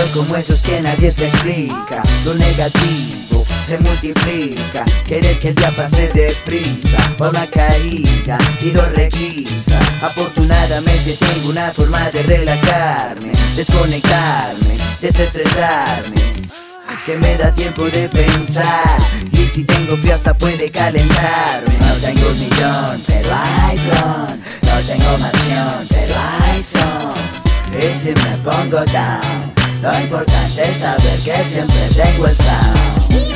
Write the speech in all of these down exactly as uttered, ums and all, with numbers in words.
como esos que nadie se explica. Lo negativo se multiplica. Querer que el día pase deprisa. Pa' una caída y dos requisas. Afortunadamente tengo una forma de relajarme, desconectarme, desestresarme, que me da tiempo de pensar. Y si tengo frío hasta puede calentarme. No tengo un millón, pero hay blon. No tengo mansión, pero hay son. Y si me pongo down, lo importante es saber que siempre tengo el sound.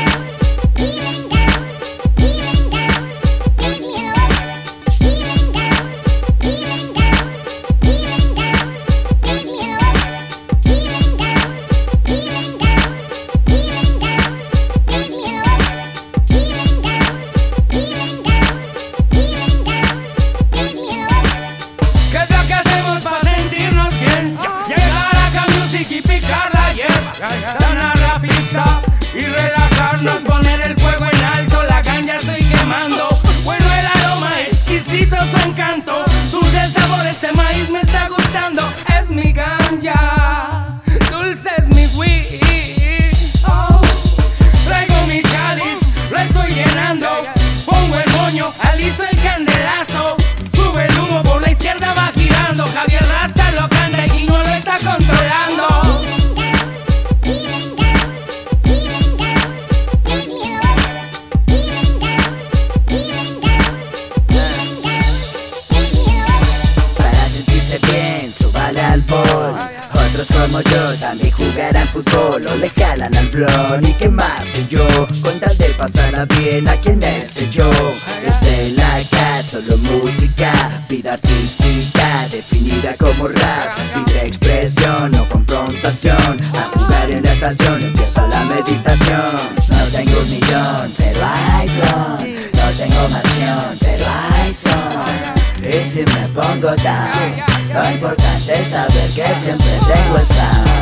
Sanar la pista y relajarnos, poner el fuego en alto, la ganja estoy quemando. Bueno el aroma, exquisito su encanto, dulce el sabor, este maíz me está gustando. Es mi ganja, dulce es mi weed. Oh. Traigo mi cáliz, lo estoy llenando, pongo el moño, alisto el candelazo. Sube el humo, por la izquierda va girando. Javier Rasta lo canta y Guiño lo está controlando. Al bol. Otros como yo también jugarán fútbol o le jalan al blon. Y qué más sé yo, con tal de pasarla bien aquí en el sello. Desde la casa, solo música, vida artística definida como rap, libre expresión, no confrontación. A jugar en la estación empieza la meditación. No tengo un millón, pero hay blon. No tengo mansión, pero hay son. Y si me pongo down, lo importante es saber que siempre tengo el sound.